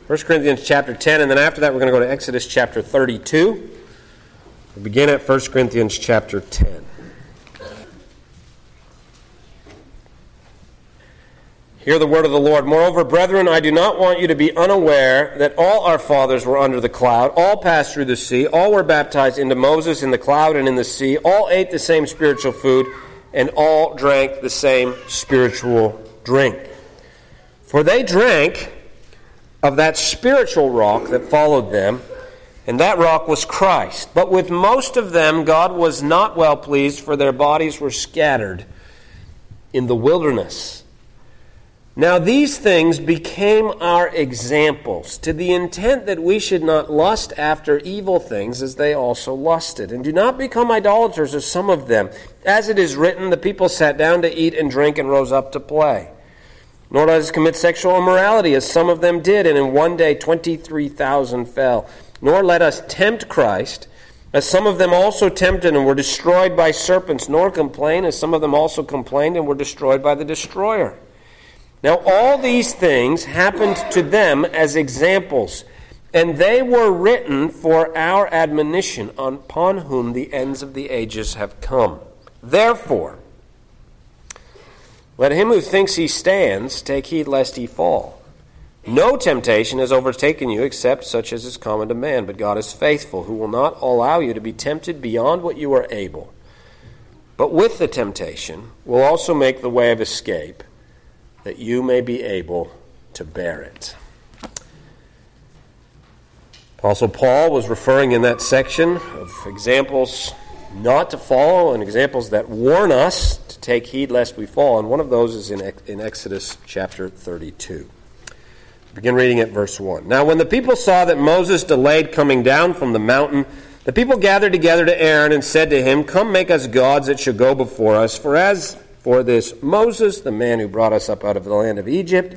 1 Corinthians chapter 10, and then after that we're going to go to Exodus chapter 32. We'll begin at 1 Corinthians chapter 10. Hear the word of the Lord. Moreover, brethren, I do not want you to be unaware that all our fathers were under the cloud, all passed through the sea, all were baptized into Moses in the cloud and in the sea, all ate the same spiritual food, and all drank the same spiritual drink. For they drank of that spiritual rock that followed them, and that rock was Christ. But with most of them God was not well pleased, for their bodies were scattered in the wilderness. Now these things became our examples, to the intent that we should not lust after evil things as they also lusted. And do not become idolaters as some of them. As it is written, the people sat down to eat and drink and rose up to play. Nor let us commit sexual immorality, as some of them did, and in one day 23,000 fell. Nor let us tempt Christ, as some of them also tempted and were destroyed by serpents. Nor complain, as some of them also complained and were destroyed by the destroyer. Now all these things happened to them as examples, and they were written for our admonition, upon whom the ends of the ages have come. Therefore, let him who thinks he stands take heed lest he fall. No temptation has overtaken you except such as is common to man, but God is faithful, who will not allow you to be tempted beyond what you are able. But with the temptation will also make the way of escape, that you may be able to bear it. Apostle Paul was referring in that section of examples not to follow and examples that warn us to take heed lest we fall. And one of those is in Exodus chapter 32. Begin reading at verse 1. Now when the people saw that Moses delayed coming down from the mountain, the people gathered together to Aaron and said to him, Come, make us gods that shall go before us. For as for this Moses, the man who brought us up out of the land of Egypt,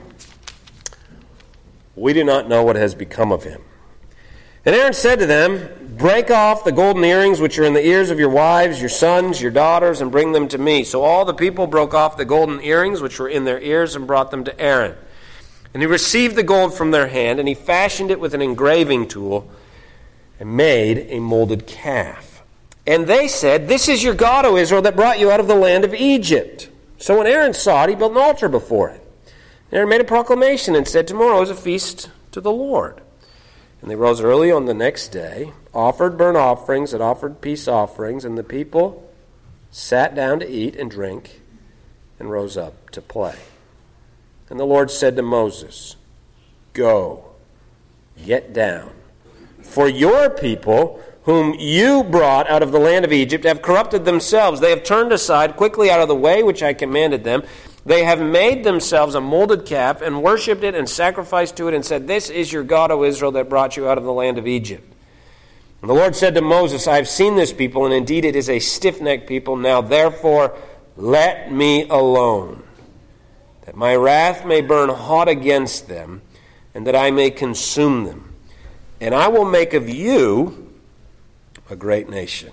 we do not know what has become of him. And Aaron said to them, Break off the golden earrings which are in the ears of your wives, your sons, your daughters, and bring them to me. So all the people broke off the golden earrings which were in their ears and brought them to Aaron. And he received the gold from their hand, and he fashioned it with an engraving tool and made a molded calf. And they said, This is your God, O Israel, that brought you out of the land of Egypt. So when Aaron saw it, he built an altar before it. Aaron made a proclamation and said, Tomorrow is a feast to the Lord. And they rose early on the next day, offered burnt offerings and offered peace offerings, and the people sat down to eat and drink and rose up to play. And the Lord said to Moses, Go, get down, for your people, whom you brought out of the land of Egypt, have corrupted themselves. They have turned aside quickly out of the way which I commanded them. They have made themselves a molded calf and worshipped it and sacrificed to it and said, This is your God, O Israel, that brought you out of the land of Egypt. And the Lord said to Moses, I have seen this people, and indeed it is a stiff-necked people. Now therefore let me alone, that my wrath may burn hot against them, and that I may consume them. And I will make of you a great nation.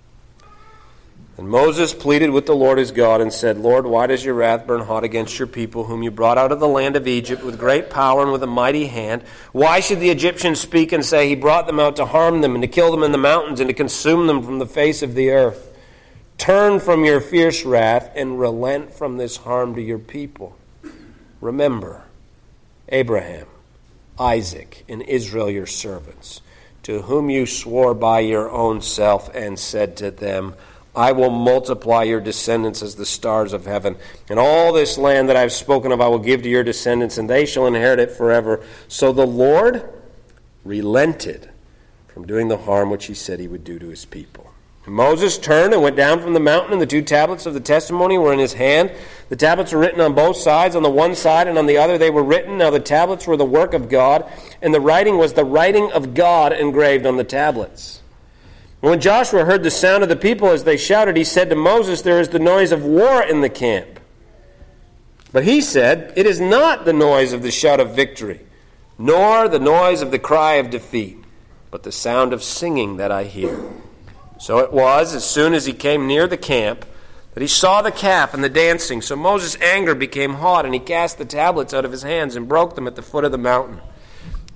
And Moses pleaded with the Lord his God and said, Lord, why does your wrath burn hot against your people, whom you brought out of the land of Egypt with great power and with a mighty hand? Why should the Egyptians speak and say, He brought them out to harm them and to kill them in the mountains and to consume them from the face of the earth? Turn from your fierce wrath and relent from this harm to your people. Remember Abraham, Isaac, and Israel your servants, to whom you swore by your own self and said to them, I will multiply your descendants as the stars of heaven. And all this land that I have spoken of I will give to your descendants, and they shall inherit it forever. So the Lord relented from doing the harm which he said he would do to his people. And Moses turned and went down from the mountain, and the 2 tablets of the testimony were in his hand. The tablets were written on both sides. On the one side and on the other they were written. Now the tablets were the work of God, and the writing was the writing of God engraved on the tablets. When Joshua heard the sound of the people as they shouted, he said to Moses, There is the noise of war in the camp. But he said, It is not the noise of the shout of victory, nor the noise of the cry of defeat, but the sound of singing that I hear. So it was, as soon as he came near the camp, that he saw the calf and the dancing. So Moses' anger became hot, and he cast the tablets out of his hands and broke them at the foot of the mountain.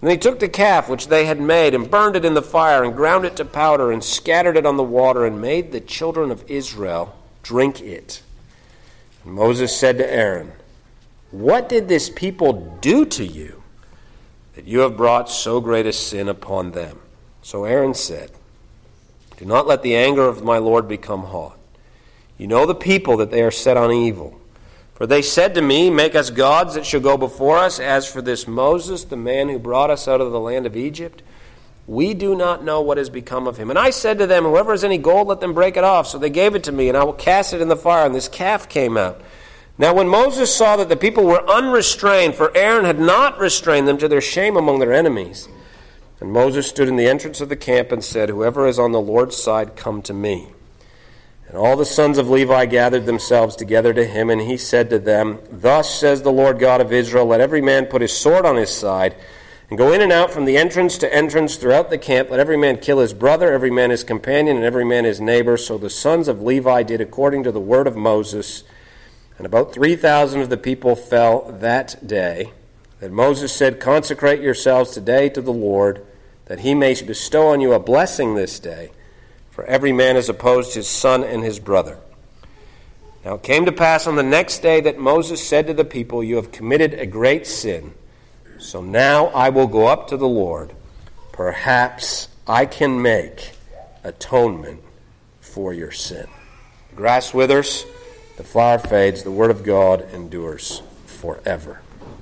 And they took the calf which they had made and burned it in the fire and ground it to powder and scattered it on the water and made the children of Israel drink it. And Moses said to Aaron, "What did this people do to you that you have brought so great a sin upon them?" So Aaron said, "Do not let the anger of my Lord become hot. You know the people that they are set on evil. For they said to me, 'Make us gods that shall go before us.' As for this Moses, the man who brought us out of the land of Egypt, we do not know what has become of him. And I said to them, 'Whoever has any gold, let them break it off.' So they gave it to me, and I will cast it in the fire." And this calf came out. Now when Moses saw that the people were unrestrained, for Aaron had not restrained them to their shame among their enemies, and Moses stood in the entrance of the camp and said, "Whoever is on the Lord's side, come to me." And all the sons of Levi gathered themselves together to him, and he said to them, "Thus says the Lord God of Israel, let every man put his sword on his side, and go in and out from the entrance to entrance throughout the camp. Let every man kill his brother, every man his companion, and every man his neighbor." So the sons of Levi did according to the word of Moses, and about 3,000 of the people fell that day. Then Moses said, "Consecrate yourselves today to the Lord, that he may bestow on you a blessing this day. For every man has opposed his son and his brother." Now it came to pass on the next day that Moses said to the people, "You have committed a great sin. So now I will go up to the Lord. Perhaps I can make atonement for your sin." The grass withers, the flower fades, the word of God endures forever.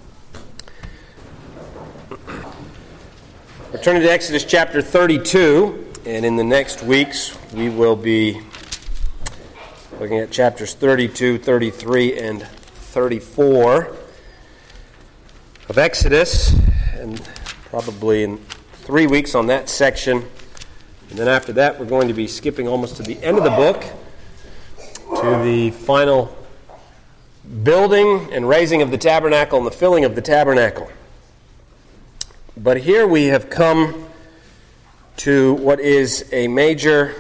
We're turning to Exodus chapter 32. And in the next weeks, we will be looking at chapters 32, 33, and 34 of Exodus, and probably in 3 weeks on that section. And then after that, we're going to be skipping almost to the end of the book, to the final building and raising of the tabernacle and the filling of the tabernacle. But here we have come to what is a major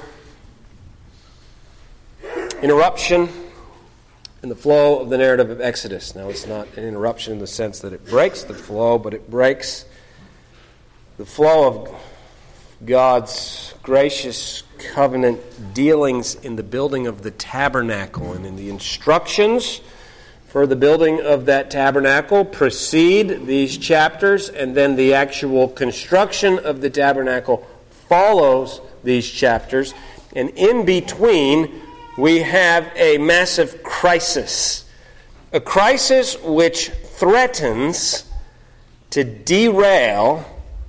interruption in the flow of the narrative of Exodus. Now, it's not an interruption in the sense that it breaks the flow, but it breaks the flow of God's gracious covenant dealings in the building of the tabernacle. And in the instructions for the building of that tabernacle precede these chapters, and then the actual construction of the tabernacle follows these chapters, and in between we have a massive crisis. A crisis which threatens to derail.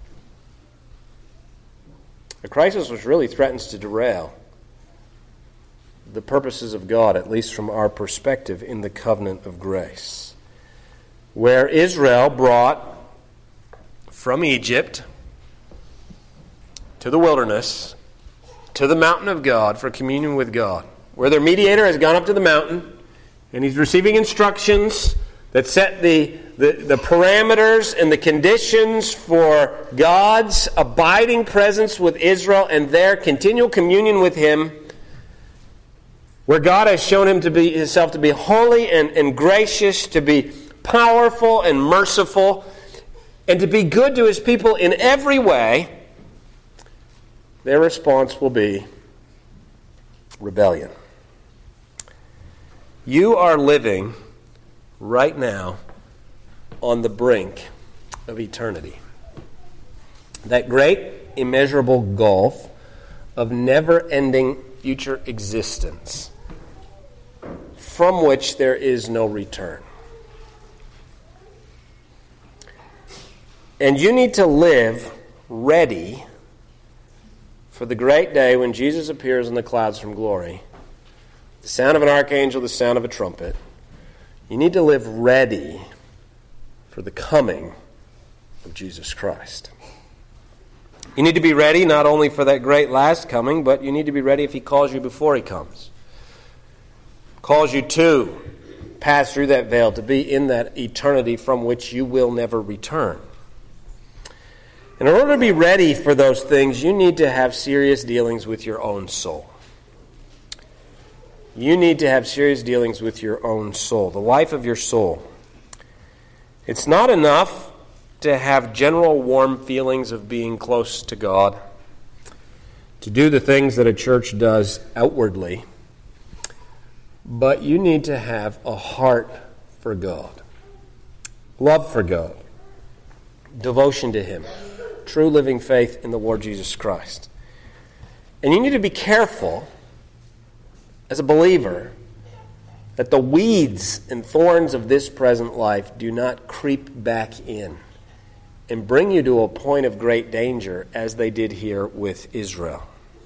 A crisis which really threatens to derail the purposes of God, at least from our perspective, in the covenant of grace. Where Israel brought from Egypt to the wilderness, to the mountain of God for communion with God, where their mediator has gone up to the mountain, and he's receiving instructions that set the parameters and the conditions for God's abiding presence with Israel and their continual communion with him, where God has shown himself to be holy and gracious, to be powerful and merciful, and to be good to his people in every way. Their response will be rebellion. You are living right now on the brink of eternity. That great, immeasurable gulf of never-ending future existence from which there is no return. And you need to live ready for the great day when Jesus appears in the clouds from glory. The sound of an archangel, the sound of a trumpet. You need to live ready for the coming of Jesus Christ. You need to be ready not only for that great last coming, but you need to be ready if he calls you before he comes. Calls you to pass through that veil, to be in that eternity from which you will never return. And in order to be ready for those things, you need to have serious dealings with your own soul. You need to have serious dealings with your own soul, the life of your soul. It's not enough to have general warm feelings of being close to God, to do the things that a church does outwardly, but you need to have a heart for God, love for God, devotion to Him, true living faith in the Lord Jesus Christ. And you need to be careful, as a believer, that the weeds and thorns of this present life do not creep back in and bring you to a point of great danger, as they did here with Israel.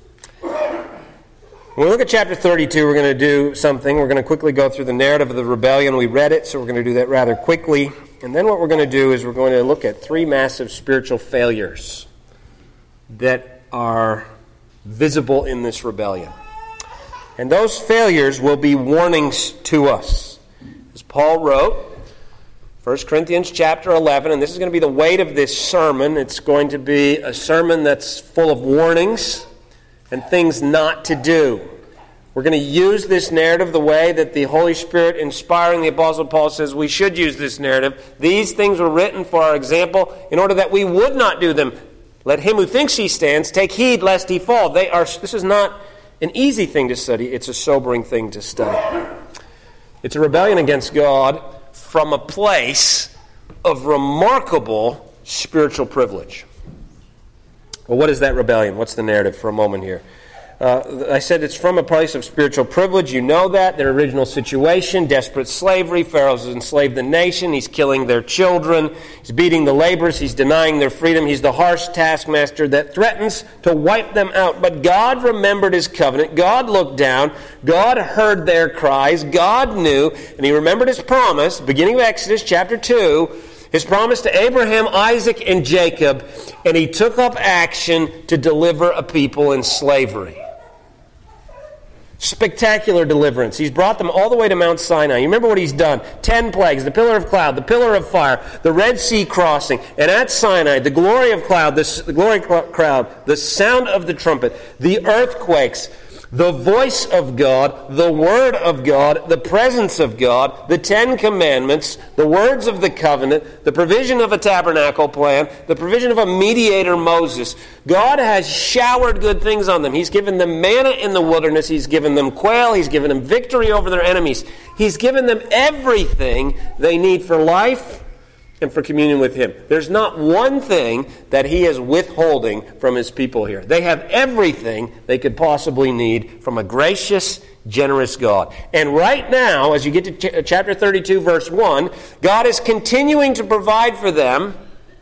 When we look at chapter 32, we're going to do something. We're going to quickly go through the narrative of the rebellion. We read it, so we're going to do that rather quickly. And then what we're going to do is we're going to look at three massive spiritual failures that are visible in this rebellion. And those failures will be warnings to us. As Paul wrote, 1 Corinthians chapter 11, and this is going to be the weight of this sermon. It's going to be a sermon that's full of warnings and things not to do. We're going to use this narrative the way that the Holy Spirit, inspiring the Apostle Paul, says we should use this narrative. These things were written for our example in order that we would not do them. Let him who thinks he stands take heed lest he fall. This is not an easy thing to study. It's a sobering thing to study. It's a rebellion against God from a place of remarkable spiritual privilege. Well, what is that rebellion? What's the narrative for a moment here? I said it's from a place of spiritual privilege. You know that. Their original situation, desperate slavery. Pharaoh's enslaved the nation. He's killing their children. He's beating the laborers. He's denying their freedom. He's the harsh taskmaster that threatens to wipe them out. But God remembered His covenant. God looked down. God heard their cries. God knew. And He remembered His promise, beginning of Exodus chapter 2, His promise to Abraham, Isaac, and Jacob. And He took up action to deliver a people in slavery. Spectacular deliverance. He's brought them all the way to Mount Sinai. You remember what He's done. 10 plagues, the pillar of cloud, the pillar of fire, the Red Sea crossing, and at Sinai, the glory of cloud, the glory cloud, the sound of the trumpet, the earthquakes, the voice of God, the Word of God, the presence of God, the 10 Commandments, the words of the covenant, the provision of a tabernacle plan, the provision of a mediator, Moses. God has showered good things on them. He's given them manna in the wilderness. He's given them quail. He's given them victory over their enemies. He's given them everything they need for life and for communion with Him. There's not one thing that He is withholding from His people here. They have everything they could possibly need from a gracious, generous God. And right now, as you get to chapter 32, verse 1, God is continuing to provide for them,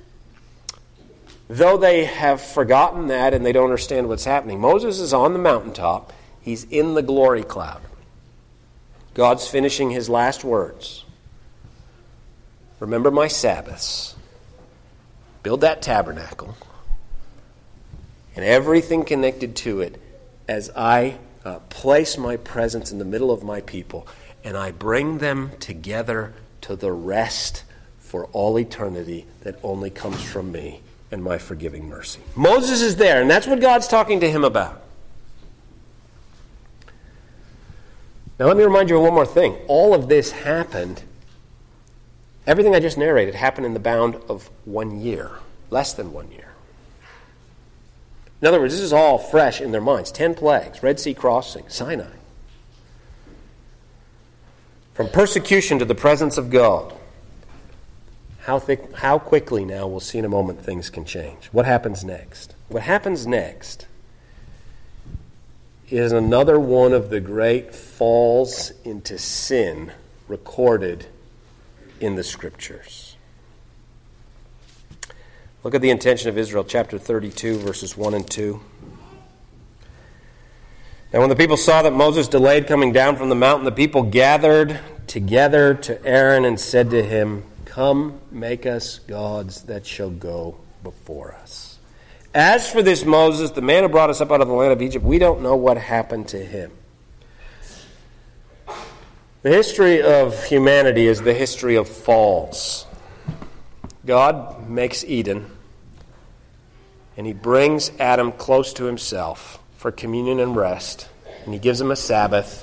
though they have forgotten that and they don't understand what's happening. Moses is on the mountaintop. He's in the glory cloud. God's finishing His last words. Remember my Sabbaths. Build that tabernacle. And everything connected to it as I place my presence in the middle of my people. And I bring them together to the rest for all eternity that only comes from me and my forgiving mercy. Moses is there, and that's what God's talking to him about. Now let me remind you of one more thing. All of this happened. Everything I just narrated happened in the bound of 1 year, less than 1 year. In other words, this is all fresh in their minds. 10 plagues, Red Sea crossing, Sinai. From persecution to the presence of God. How quickly now, we'll see in a moment, things can change. What happens next? What happens next is another one of the great falls into sin recorded in the Scriptures. Look at the intention of Israel, chapter 32, verses 1 and 2. Now when the people saw that Moses delayed coming down from the mountain, the people gathered together to Aaron and said to him, "Come, make us gods that shall go before us. As for this Moses, the man who brought us up out of the land of Egypt, we don't know what happened to him." The history of humanity is the history of falls. God makes Eden, and He brings Adam close to Himself for communion and rest, and He gives him a Sabbath,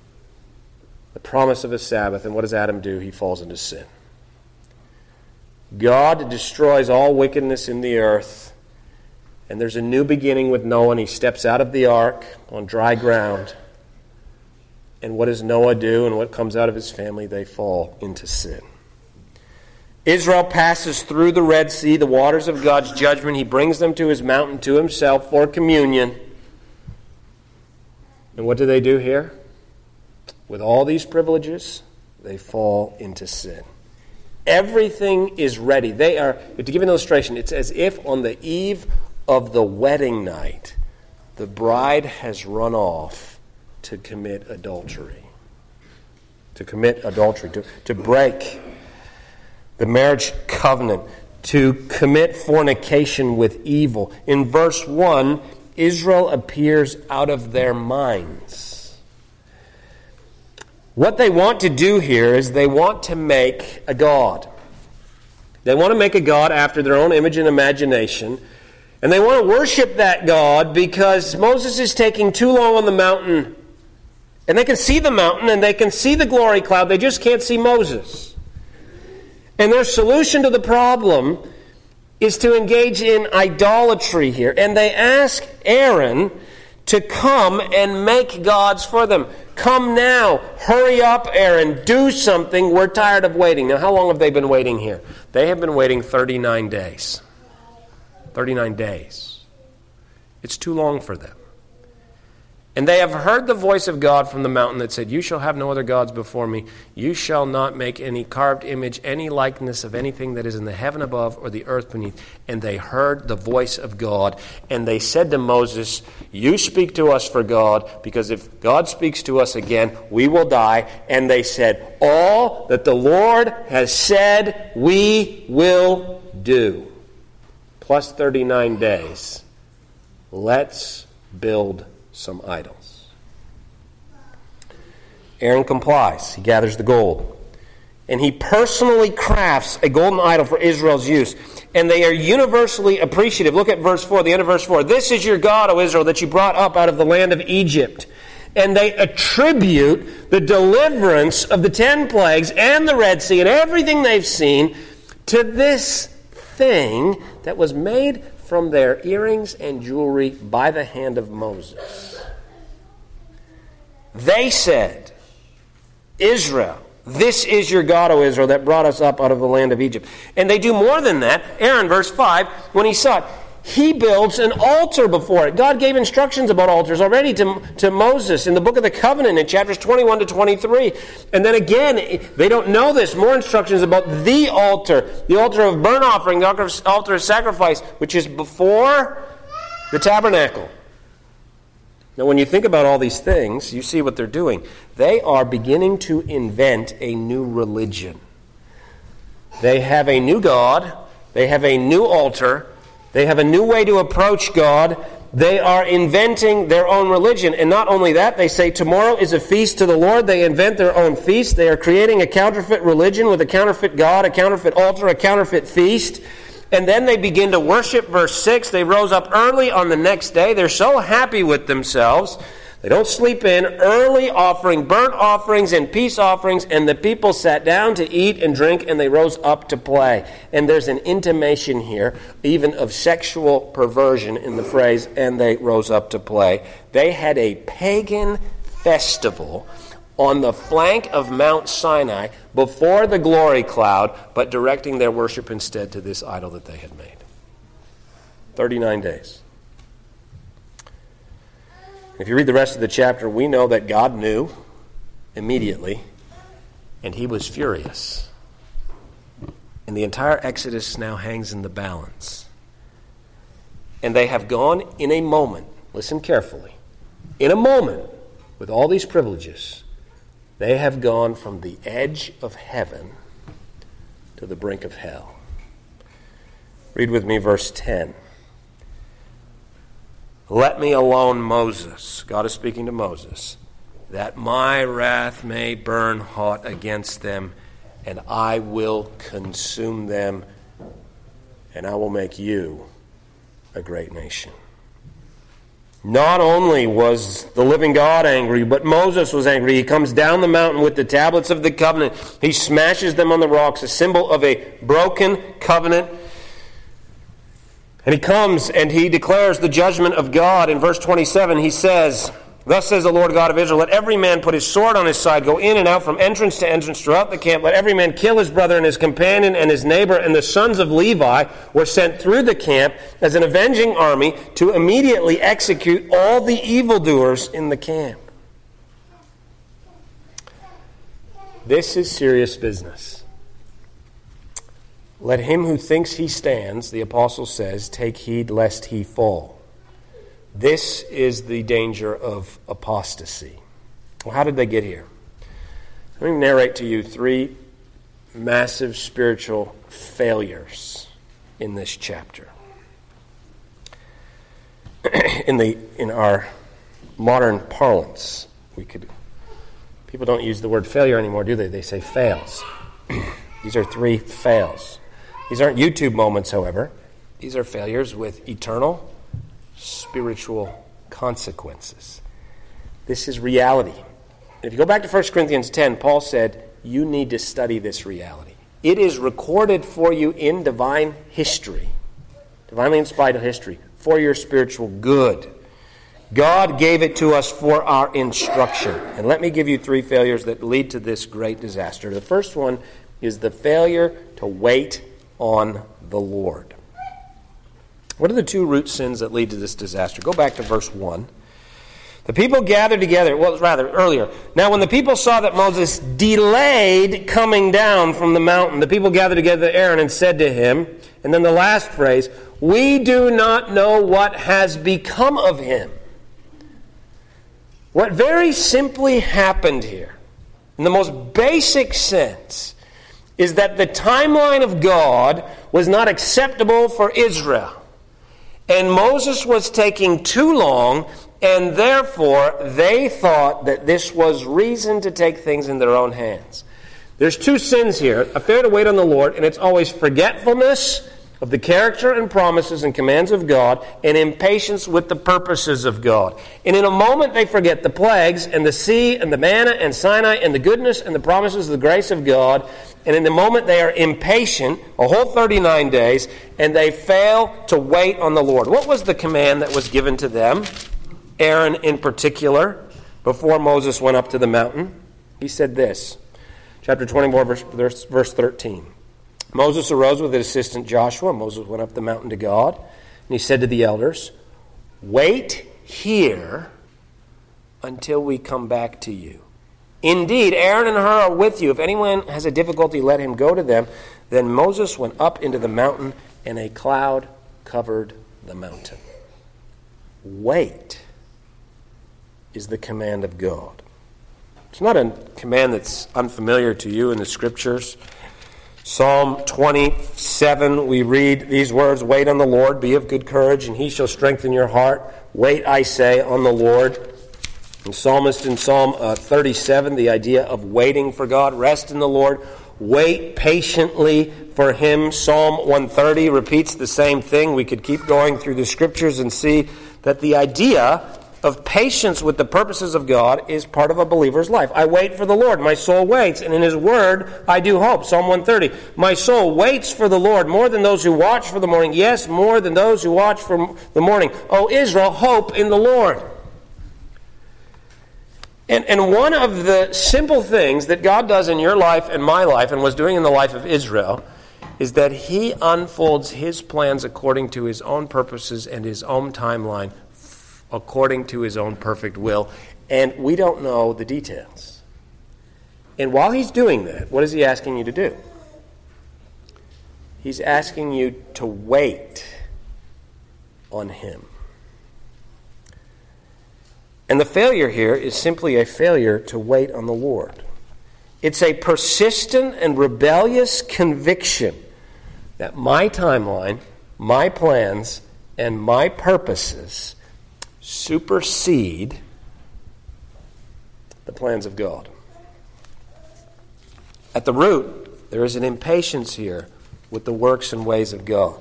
the promise of a Sabbath, and what does Adam do? He falls into sin. God destroys all wickedness in the earth, and there's a new beginning with Noah, and he steps out of the ark on dry ground. And what does Noah do, and what comes out of his family? They fall into sin. Israel passes through the Red Sea, the waters of God's judgment. He brings them to his mountain, to himself, for communion. And what do they do here? With all these privileges, they fall into sin. Everything is ready. To give an illustration, it's as if on the eve of the wedding night, the bride has run off to commit adultery. To break the marriage covenant, to commit fornication with evil. In verse 1, Israel appears out of their minds. What they want to do here is they want to make a god. They want to make a god after their own image and imagination. And they want to worship that god because Moses is taking too long on the mountain. And they can see the mountain and they can see the glory cloud. They just can't see Moses. And their solution to the problem is to engage in idolatry here. And they ask Aaron to come and make gods for them. Come now. Hurry up, Aaron. Do something. We're tired of waiting. Now, how long have they been waiting here? They have been waiting 39 days. 39 days. It's too long for them. And they have heard the voice of God from the mountain that said, "You shall have no other gods before me. You shall not make any carved image, any likeness of anything that is in the heaven above or the earth beneath." And they heard the voice of God. And they said to Moses, "You speak to us for God, because if God speaks to us again, we will die." And they said, "All that the Lord has said, we will do." Plus 39 days. Let's build some idols. Aaron complies. He gathers the gold. And he personally crafts a golden idol for Israel's use. And they are universally appreciative. Look at verse 4, the end of verse 4. "This is your God, O Israel, that you brought up out of the land of Egypt." And they attribute the deliverance of the 10 plagues and the Red Sea and everything they've seen to this thing that was made from their earrings and jewelry by the hand of Moses. They said, "Israel, this is your God, O Israel, that brought us up out of the land of Egypt." And they do more than that. Aaron, verse 5, when he saw it, he builds an altar before it. God gave instructions about altars already to Moses in the book of the covenant in chapters 21 to 23. And then again, they don't know this, more instructions about the altar of burnt offering, the altar of sacrifice, which is before the tabernacle. Now, when you think about all these things, you see what they're doing. They are beginning to invent a new religion. They have a new God. They have a new altar. They have a new way to approach God. They are inventing their own religion. And not only that, they say tomorrow is a feast to the Lord. They invent their own feast. They are creating a counterfeit religion with a counterfeit God, a counterfeit altar, a counterfeit feast. And then they begin to worship. Verse 6, they rose up early on the next day. They're so happy with themselves. They don't sleep in, early offering burnt offerings and peace offerings, and the people sat down to eat and drink, and they rose up to play. And there's an intimation here, even of sexual perversion in the phrase, "and they rose up to play." They had a pagan festival on the flank of Mount Sinai before the glory cloud, but directing their worship instead to this idol that they had made. 39 days. If you read the rest of the chapter, we know that God knew immediately, and he was furious. And the entire Exodus now hangs in the balance. And they have gone in a moment, listen carefully, in a moment, with all these privileges, they have gone from the edge of heaven to the brink of hell. Read with me verse 10. "Let me alone, Moses," God is speaking to Moses, "that my wrath may burn hot against them, and I will consume them, and I will make you a great nation." Not only was the living God angry, but Moses was angry. He comes down the mountain with the tablets of the covenant. He smashes them on the rocks, a symbol of a broken covenant. And he comes and he declares the judgment of God. In verse 27, he says, "Thus says the Lord God of Israel, let every man put his sword on his side, go in and out from entrance to entrance throughout the camp. Let every man kill his brother and his companion and his neighbor." And the sons of Levi were sent through the camp as an avenging army to immediately execute all the evildoers in the camp. This is serious business. Let him who thinks he stands, the apostle says, take heed lest he fall. This is the danger of apostasy. Well, how did they get here? Let me narrate to you 3 massive spiritual failures in this chapter. In our modern parlance, people don't use the word failure anymore, do they? They say fails. These are 3 fails. These aren't YouTube moments, however. These are failures with eternal spiritual consequences. This is reality. If you go back to 1 Corinthians 10, Paul said, you need to study this reality. It is recorded for you in divine history, divinely inspired history, for your spiritual good. God gave it to us for our instruction. And let me give you 3 failures that lead to this great disaster. The first one is the failure to wait on the Lord. What are the 2 root sins that lead to this disaster? Go back to verse 1. The people gathered together, earlier. Now when the people saw that Moses delayed coming down from the mountain, the people gathered together to Aaron and said to him, and then the last phrase, we do not know what has become of him. What very simply happened here, in the most basic sense, is that the timeline of God was not acceptable for Israel. And Moses was taking too long, and therefore they thought that this was reason to take things in their own hands. There's 2 sins here, a failure to wait on the Lord, and it's always forgetfulness of the character and promises and commands of God, and impatience with the purposes of God. And in a moment they forget the plagues, and the sea, and the manna, and Sinai, and the goodness, and the promises of the grace of God. And in the moment they are impatient, a whole 39 days, and they fail to wait on the Lord. What was the command that was given to them? Aaron in particular, before Moses went up to the mountain. He said this, chapter 24, verse 13. Moses arose with his assistant Joshua. Moses went up the mountain to God, and he said to the elders, wait here until we come back to you. Indeed, Aaron and Hur are with you. If anyone has a difficulty, let him go to them. Then Moses went up into the mountain, and a cloud covered the mountain. Wait is the command of God. It's not a command that's unfamiliar to you in the Scriptures. Psalm 27, we read these words, wait on the Lord, be of good courage, and he shall strengthen your heart. Wait, I say, on the Lord. And psalmist in Psalm 37, the idea of waiting for God, rest in the Lord, wait patiently for him. Psalm 130 repeats the same thing. We could keep going through the Scriptures and see that the idea of patience with the purposes of God is part of a believer's life. I wait for the Lord. My soul waits, and in his word I do hope. Psalm 130. My soul waits for the Lord more than those who watch for the morning. Yes, more than those who watch for the morning. O Israel, hope in the Lord. And one of the simple things that God does in your life and my life, and was doing in the life of Israel, is that he unfolds his plans according to his own purposes and his own timeline, according to his own perfect will, and we don't know the details. And while he's doing that, what is he asking you to do? He's asking you to wait on him. And the failure here is simply a failure to wait on the Lord. It's a persistent and rebellious conviction that my timeline, my plans, and my purposes supersede the plans of God. At the root, there is an impatience here with the works and ways of God.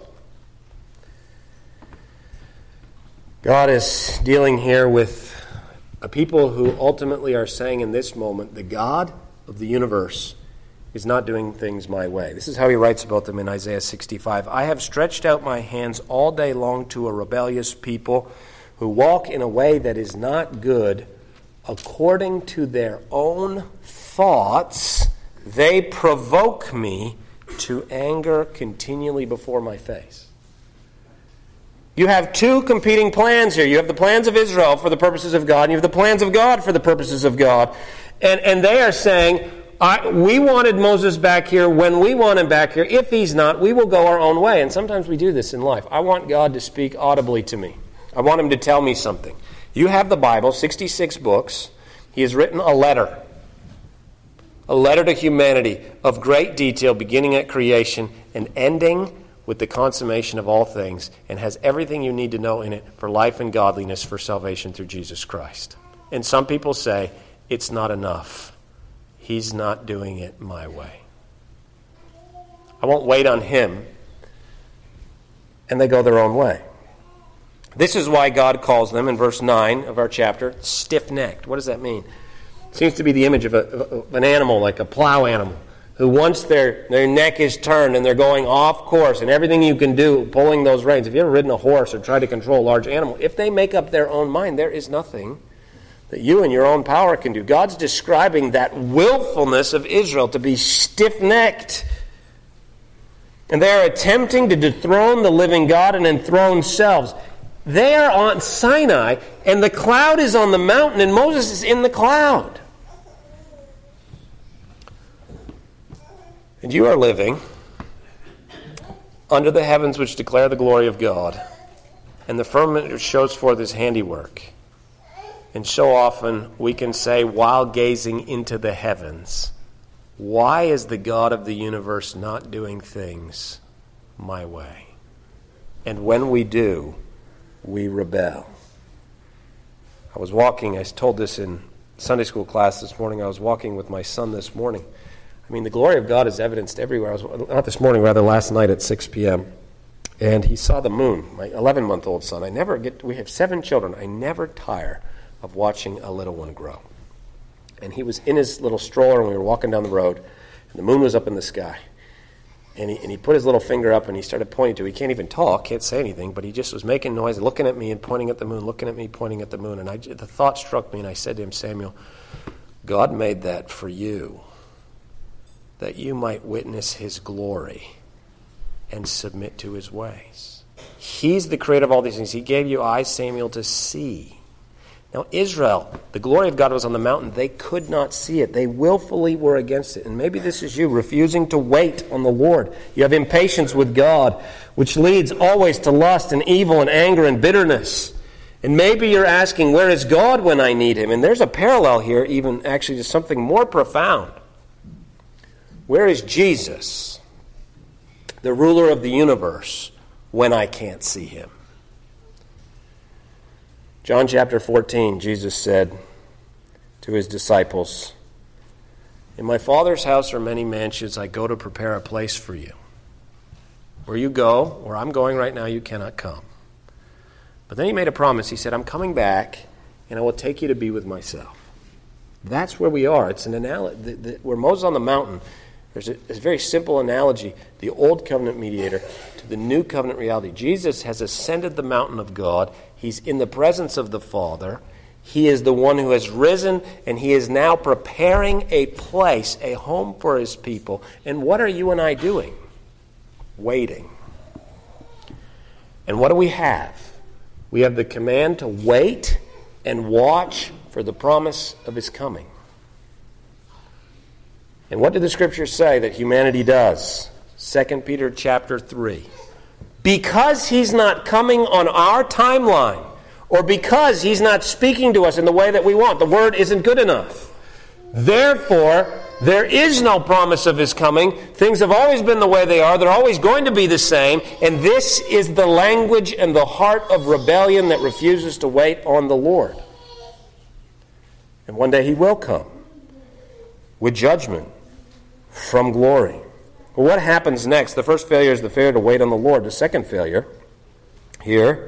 God is dealing here with a people who ultimately are saying in this moment, the God of the universe He's not doing things my way. This is how he writes about them in Isaiah 65. I have stretched out my hands all day long to a rebellious people who walk in a way that is not good. According to their own thoughts, they provoke me to anger continually before my face. You have two competing plans here. You have the plans of Israel for the purposes of God, and you have the plans of God for the purposes of God. And they are saying, we wanted Moses back here when we want him back here. If he's not, we will go our own way. And sometimes we do this in life. I want God to speak audibly to me. I want him to tell me something. You have the Bible, 66 books. He has written a letter to humanity of great detail, beginning at creation and ending with the consummation of all things, and has everything you need to know in it for life and godliness, for salvation through Jesus Christ. And some people say, it's not enough. He's not doing it my way. I won't wait on him. And they go their own way. This is why God calls them, in verse 9 of our chapter, stiff-necked. What does that mean? It seems to be the image of an animal, like a plow animal, who once their neck is turned and they're going off course, and everything you can do, pulling those reins. If you've ever ridden a horse or tried to control a large animal, if they make up their own mind, there is nothing that you in your own power can do. God's describing that willfulness of Israel to be stiff-necked. And they are attempting to dethrone the living God and enthrone themselves. They are on Sinai, and the cloud is on the mountain, and Moses is in the cloud. And you are living under the heavens which declare the glory of God, and the firmament which shows forth his handiwork. And so often we can say, while gazing into the heavens, why is the God of the universe not doing things my way? And when we do, we rebel. I was walking, I told this in Sunday school class this morning, I was walking with my son this morning. I mean, the glory of God is evidenced everywhere. Not this morning, rather last night at 6 p.m., and he saw the moon, my 11-month-old son. We have 7 children. I never tire of watching a little one grow. And he was in his little stroller, and we were walking down the road, and the moon was up in the sky. And he put his little finger up, and he started pointing to it. He can't even talk, can't say anything, but he just was making noise, looking at me and pointing at the moon, looking at me, pointing at the moon. And the thought struck me, and I said to him, Samuel, God made that for you, that you might witness his glory and submit to his ways. He's the creator of all these things. He gave you eyes, Samuel, to see. Now, Israel, the glory of God was on the mountain. They could not see it. They willfully were against it. And maybe this is you, refusing to wait on the Lord. You have impatience with God, which leads always to lust and evil and anger and bitterness. And maybe you're asking, where is God when I need him? And there's a parallel here, even actually to something more profound. Where is Jesus, the ruler of the universe, when I can't see him? John chapter 14, Jesus said to his disciples, in my Father's house are many mansions. I go to prepare a place for you. Where you go, where I'm going right now, you cannot come. But then he made a promise. He said, I'm coming back, and I will take you to be with myself. That's where we are. It's an analogy. Where Moses on the mountain, there's a very simple analogy, the old covenant mediator to the new covenant reality. Jesus has ascended the mountain of God. He's in the presence of the Father. He is the one who has risen, and he is now preparing a place, a home for his people. And what are you and I doing? Waiting. And what do we have? We have the command to wait and watch for the promise of his coming. And what do the scriptures say that humanity does? 2 Peter chapter 3. Because he's not coming on our timeline, or because he's not speaking to us in the way that we want, the word isn't good enough. Therefore, there is no promise of his coming. Things have always been the way they are. They're always going to be the same. And this is the language and the heart of rebellion that refuses to wait on the Lord. And one day he will come with judgment from glory. Well, what happens next? The first failure is the failure to wait on the Lord. The second failure here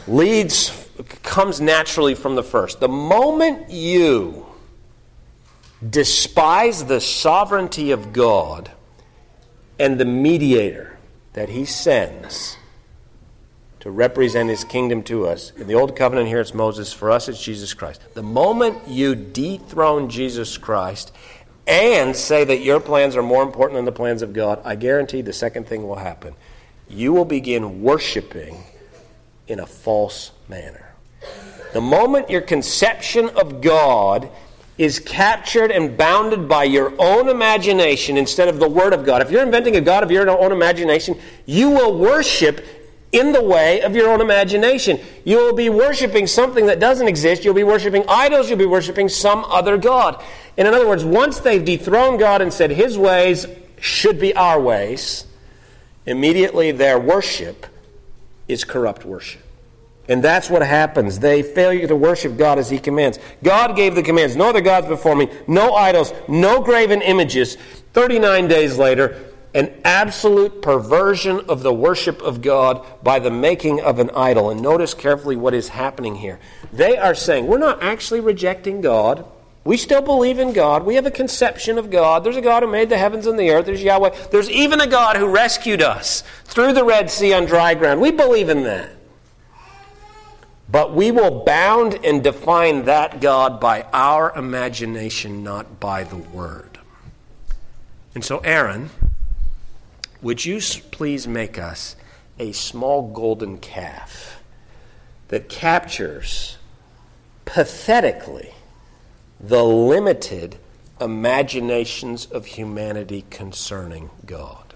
comes naturally from the first. The moment you despise the sovereignty of God and the mediator that he sends to represent his kingdom to us. In the Old Covenant here it's Moses. For us it's Jesus Christ. The moment you dethrone Jesus Christ and say that your plans are more important than the plans of God, I guarantee the second thing will happen. You will begin worshiping in a false manner. The moment your conception of God is captured and bounded by your own imagination instead of the Word of God, if you're inventing a God of your own imagination, you will worship in the way of your own imagination. You will be worshiping something that doesn't exist. You'll be worshiping idols. You'll be worshiping some other God. And in other words, once they've dethroned God and said his ways should be our ways, immediately their worship is corrupt worship. And that's what happens. They fail to worship God as he commands. God gave the commands. No other gods before me. No idols. No graven images. 39 days later, an absolute perversion of the worship of God by the making of an idol. And notice carefully what is happening here. They are saying, we're not actually rejecting God. We still believe in God. We have a conception of God. There's a God who made the heavens and the earth. There's Yahweh. There's even a God who rescued us through the Red Sea on dry ground. We believe in that. But we will bound and define that God by our imagination, not by the Word. And so, Aaron, would you please make us a small golden calf that captures pathetically the limited imaginations of humanity concerning God?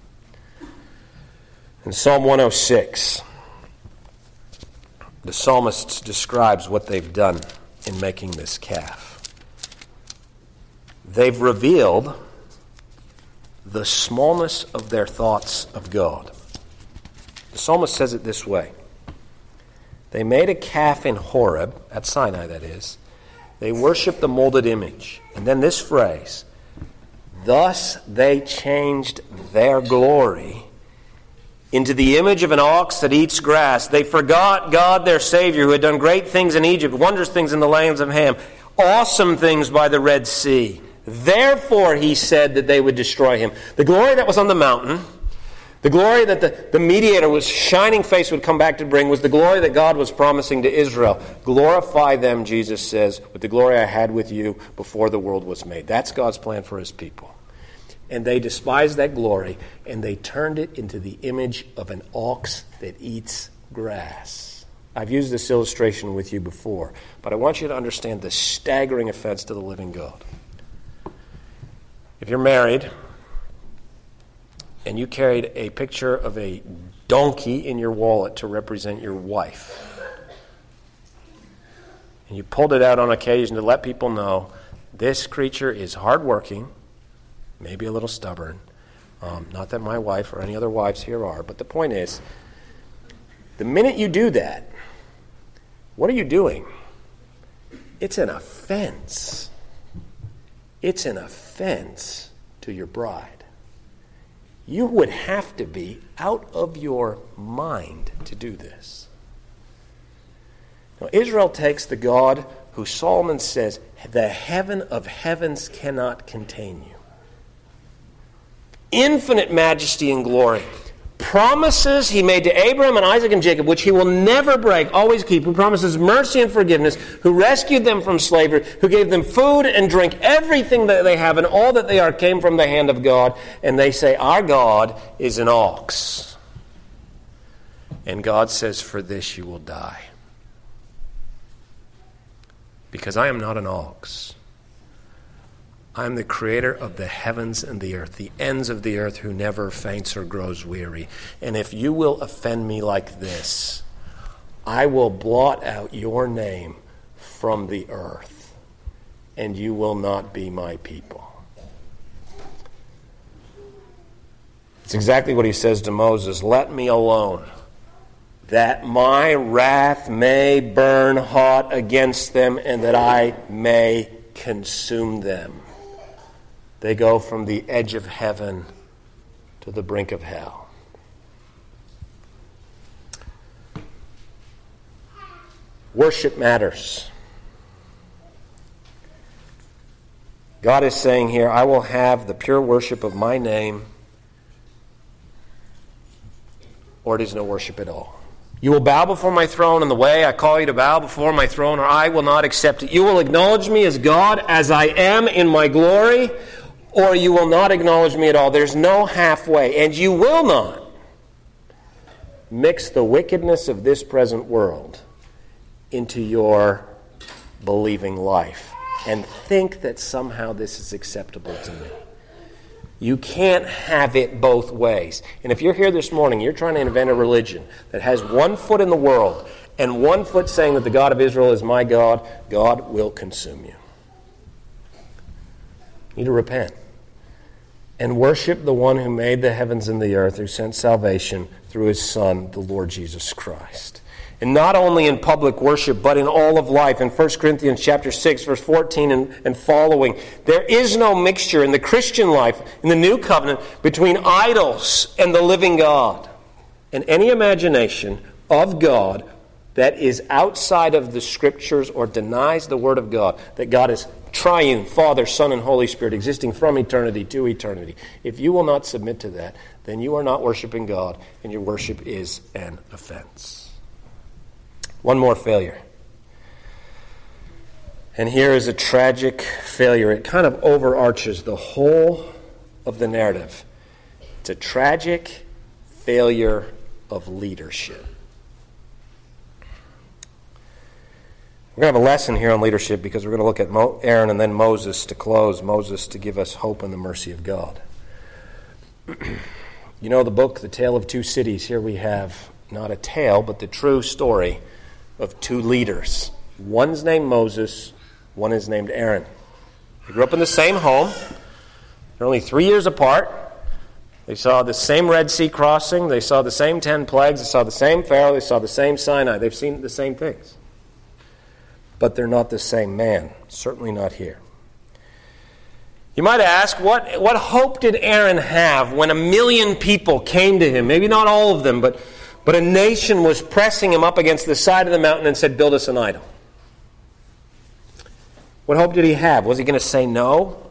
In Psalm 106, the psalmist describes what they've done in making this calf. They've revealed the smallness of their thoughts of God. The psalmist says it this way. They made a calf in Horeb, at Sinai that is. They worshiped the molded image. And then this phrase, thus they changed their glory into the image of an ox that eats grass. They forgot God their Savior, who had done great things in Egypt, wondrous things in the lands of Ham, awesome things by the Red Sea. Therefore he said that they would destroy him. The glory that was on the mountain, the glory that the mediator with shining face would come back to bring, was the glory that God was promising to Israel. Glorify them, Jesus says, with the glory I had with you before the world was made. That's God's plan for his people. And they despised that glory, and they turned it into the image of an ox that eats grass. I've used this illustration with you before, but I want you to understand the staggering offense to the living God. If you're married, and you carried a picture of a donkey in your wallet to represent your wife, and you pulled it out on occasion to let people know this creature is hardworking, maybe a little stubborn. Not that my wife or any other wives here are, but the point is, the minute you do that, what are you doing? It's an offense. It's an offense to your bride. You would have to be out of your mind to do this. Now, Israel takes the God who Solomon says, the heaven of heavens cannot contain you. Infinite majesty and glory. Promises he made to Abraham and Isaac and Jacob, which he will never break, always keep. Who promises mercy and forgiveness, who rescued them from slavery, who gave them food and drink. Everything that they have and all that they are came from the hand of God. And they say, our God is an ox. And God says, for this you will die. Because I am not an ox. I am the creator of the heavens and the earth, the ends of the earth, who never faints or grows weary. And if you will offend me like this, I will blot out your name from the earth, and you will not be my people. It's exactly what he says to Moses. Let me alone, that my wrath may burn hot against them, and that I may consume them. They go from the edge of heaven to the brink of hell. Worship matters. God is saying here, I will have the pure worship of my name, or it is no worship at all. You will bow before my throne in the way I call you to bow before my throne, or I will not accept it. You will acknowledge me as God, as I am in my glory, or you will not acknowledge me at all. There's no halfway. And you will not mix the wickedness of this present world into your believing life and think that somehow this is acceptable to me. You can't have it both ways. And if you're here this morning, you're trying to invent a religion that has one foot in the world and one foot saying that the God of Israel is my God, God will consume you. You need to repent and worship the one who made the heavens and the earth, who sent salvation through his Son, the Lord Jesus Christ. And not only in public worship, but in all of life. In 1 Corinthians chapter 6, verse 14 and following, there is no mixture in the Christian life, in the new covenant, between idols and the living God. And any imagination of God that is outside of the Scriptures or denies the Word of God, that God is triune, Father, Son, and Holy Spirit, existing from eternity to eternity. If you will not submit to that, then you are not worshiping God, and your worship is an offense. One more failure. And here is a tragic failure. It kind of overarches the whole of the narrative. It's a tragic failure of leadership. We're going to have a lesson here on leadership because we're going to look at Aaron and then Moses to close. Moses to give us hope in the mercy of God. You know the book, The Tale of Two Cities. Here we have not a tale, but the true story of two leaders. One's named Moses, one is named Aaron. They grew up in the same home. They're only 3 years apart. They saw the same Red Sea crossing. They saw the same 10 plagues. They saw the same Pharaoh. They saw the same Sinai. They've seen the same things. But they're not the same man. Certainly not here. You might ask, what hope did Aaron have when 1 million people came to him? Maybe not all of them, but a nation was pressing him up against the side of the mountain and said, build us an idol. What hope did he have? Was he going to say no?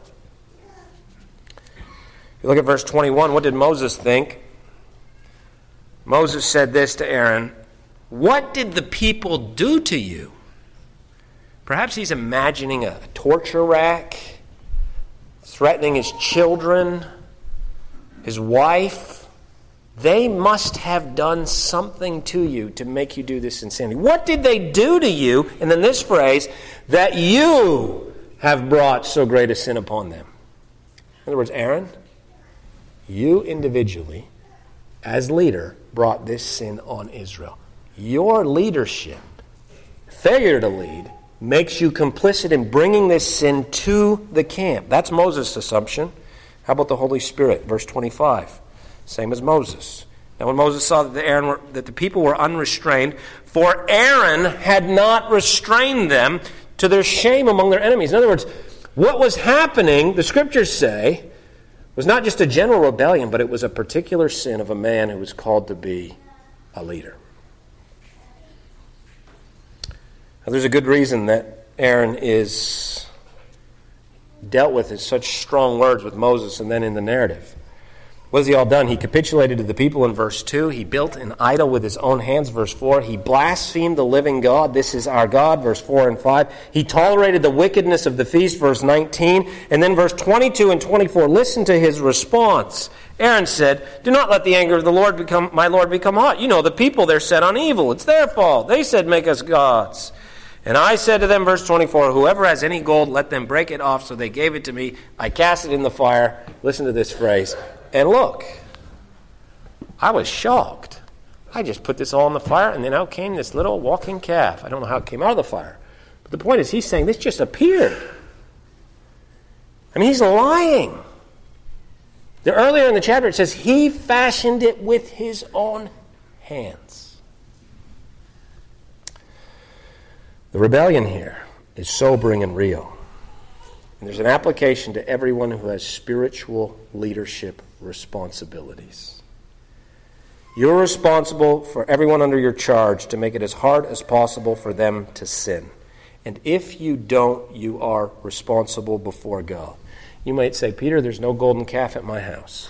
You look at verse 21. What did Moses think? Moses said this to Aaron, what did the people do to you? Perhaps he's imagining a torture rack, threatening his children, his wife. They must have done something to you to make you do this insanity. What did they do to you, and then this phrase, that you have brought so great a sin upon them? In other words, Aaron, you individually, as leader, brought this sin on Israel. Your leadership, failure to lead, makes you complicit in bringing this sin to the camp. That's Moses' assumption. How about the Holy Spirit? Verse 25. Same as Moses. Now when Moses saw that the people were unrestrained, for Aaron had not restrained them to their shame among their enemies. In other words, what was happening, the Scriptures say, was not just a general rebellion, but it was a particular sin of a man who was called to be a leader. Now, there's a good reason that Aaron is dealt with in such strong words with Moses and then in the narrative. What has he all done? He capitulated to the people in verse 2. He built an idol with his own hands, verse 4. He blasphemed the living God. This is our God, verse 4 and 5. He tolerated the wickedness of the feast, verse 19. And then verse 22 and 24. Listen to his response. Aaron said, do not let the anger of the Lord my Lord become hot. You know, the people, they're set on evil. It's their fault. They said, make us gods. And I said to them, verse 24, whoever has any gold, let them break it off. So they gave it to me. I cast it in the fire. Listen to this phrase. And look, I was shocked. I just put this all in the fire, and then out came this little walking calf. I don't know how it came out of the fire. But the point is, he's saying this just appeared. I mean, he's lying. Earlier in the chapter, it says he fashioned it with his own hands. The rebellion here is sobering and real. And there's an application to everyone who has spiritual leadership responsibilities. You're responsible for everyone under your charge to make it as hard as possible for them to sin. And if you don't, you are responsible before God. You might say, Peter, there's no golden calf at my house.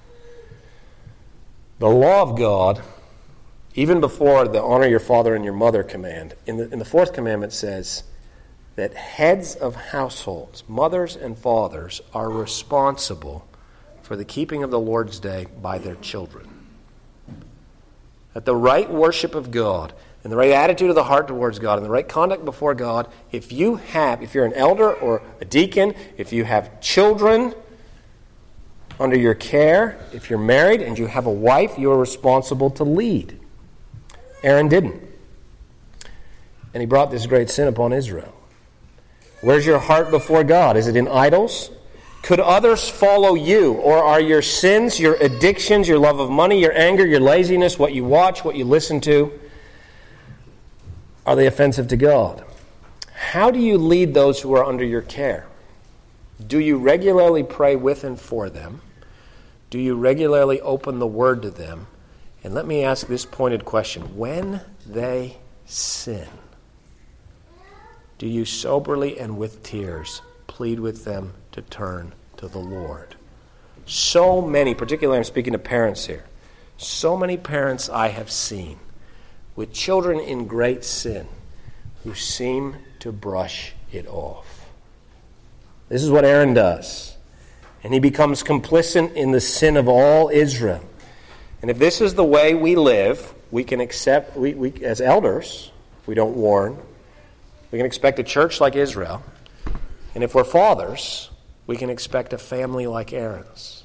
The law of God, even before the honor your father and your mother command, in the fourth commandment says that heads of households, mothers and fathers, are responsible for the keeping of the Lord's Day by their children. That the right worship of God and the right attitude of the heart towards God and the right conduct before God, if you're an elder or a deacon, if you have children under your care, if you're married and you have a wife, you are responsible to lead. Aaron didn't. And he brought this great sin upon Israel. Where's your heart before God? Is it in idols? Could others follow you? Or are your sins, your addictions, your love of money, your anger, your laziness, what you watch, what you listen to, are they offensive to God? How do you lead those who are under your care? Do you regularly pray with and for them? Do you regularly open the Word to them? And let me ask this pointed question. When they sin, do you soberly and with tears plead with them to turn to the Lord? So many, particularly I'm speaking to parents here, so many parents I have seen with children in great sin who seem to brush it off. This is what Aaron does. And he becomes complicit in the sin of all Israel. And if this is the way we live, we can accept, we as elders, if we don't warn, we can expect a church like Israel. And if we're fathers, we can expect a family like Aaron's.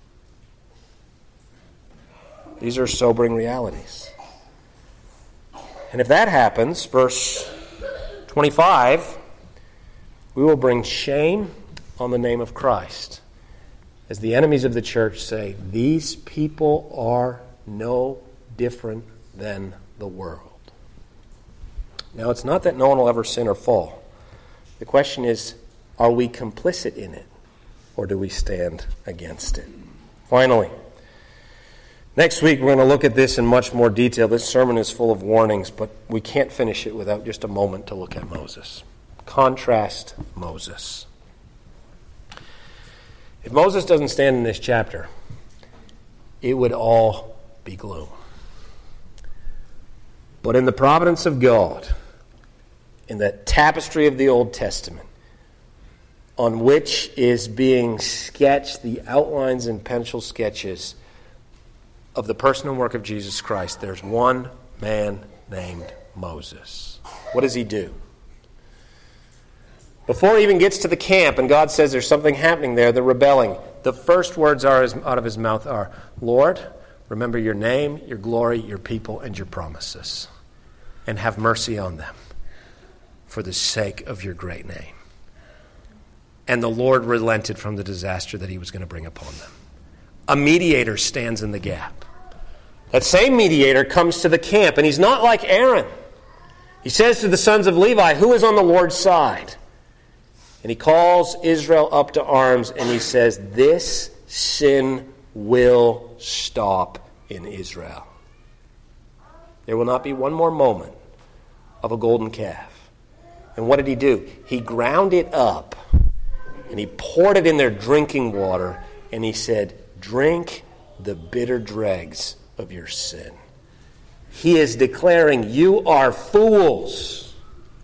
These are sobering realities. And if that happens, verse 25, we will bring shame on the name of Christ. As the enemies of the church say, these people are no different than the world. Now, it's not that no one will ever sin or fall. The question is, are we complicit in it, or do we stand against it? Finally, next week we're going to look at this in much more detail. This sermon is full of warnings, but we can't finish it without just a moment to look at Moses. Contrast Moses. If Moses doesn't stand in this chapter, it would all be gloom. But in the providence of God, in the tapestry of the Old Testament, on which is being sketched the outlines and pencil sketches of the person and work of Jesus Christ, there's one man named Moses. What does he do? Before he even gets to the camp and God says there's something happening there, they're rebelling, the first words out of his mouth are, Lord, remember your name, your glory, your people, and your promises, and have mercy on them for the sake of your great name. And the Lord relented from the disaster that he was going to bring upon them. A mediator stands in the gap. That same mediator comes to the camp, and he's not like Aaron. He says to the sons of Levi, who is on the Lord's side? And he calls Israel up to arms, and he says, this sin will stop in Israel. There will not be one more moment of a golden calf. And what did he do? He ground it up, and he poured it in their drinking water, and he said, drink the bitter dregs of your sin. He is declaring, you are fools.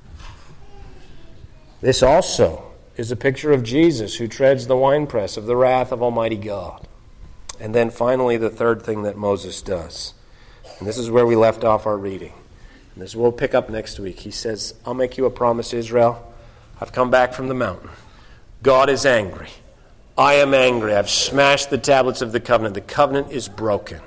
This also is a picture of Jesus who treads the winepress of the wrath of Almighty God. And then finally, the third thing that Moses does. And this is where we left off our reading. And this we'll pick up next week. He says, I'll make you a promise, Israel. I've come back from the mountain. God is angry. I am angry. I've smashed the tablets of the covenant. The covenant is broken.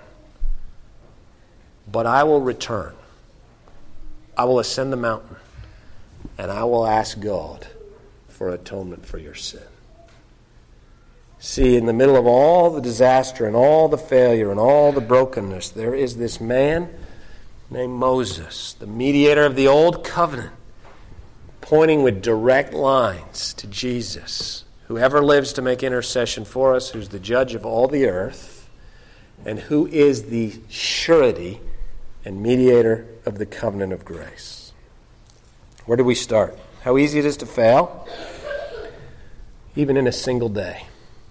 But I will return. I will ascend the mountain. And I will ask God for atonement for your sin. See, in the middle of all the disaster and all the failure and all the brokenness, there is this man named Moses, the mediator of the old covenant, pointing with direct lines to Jesus, whoever lives to make intercession for us, who's the judge of all the earth, and who is the surety and mediator of the covenant of grace. Where do we start? How easy it is to fail? even in a single day.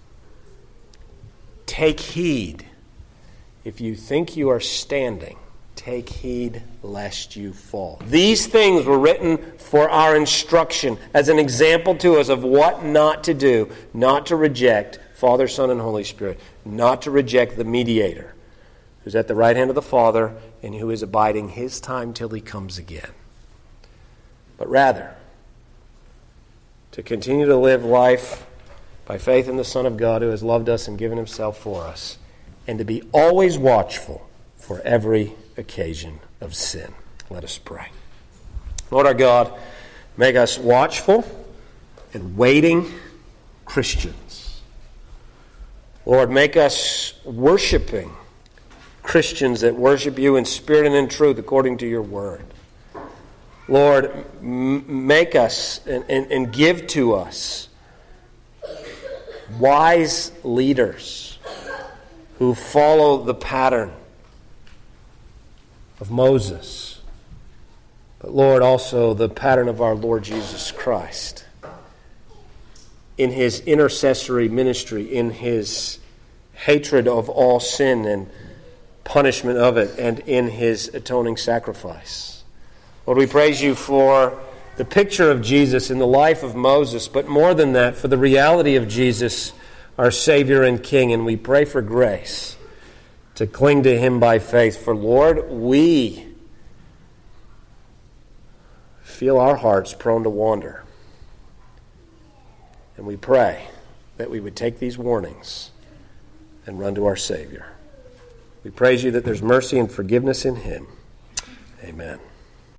Take heed. If you think you are standing, take heed lest you fall. These things were written for our instruction, as an example to us of what not to do, not to reject Father, Son, and Holy Spirit, not to reject the mediator, who's at the right hand of the Father and who is abiding his time till he comes again. But rather, to continue to live life by faith in the Son of God who has loved us and given himself for us, and to be always watchful for every occasion of sin. Let us pray. Lord our God, make us watchful and waiting Christians. Lord, make us worshiping Christians that worship you in spirit and in truth according to your word. Lord, make us and give to us wise leaders who follow the pattern of Moses, but Lord, also the pattern of our Lord Jesus Christ in his intercessory ministry, in his hatred of all sin and punishment of it, and in his atoning sacrifice. Lord, we praise you for the picture of Jesus in the life of Moses, but more than that, for the reality of Jesus, our Savior and King, and we pray for grace to cling to him by faith. For Lord, we feel our hearts prone to wander, and we pray that we would take these warnings and run to our Savior. We praise you that there's mercy and forgiveness in him. Amen.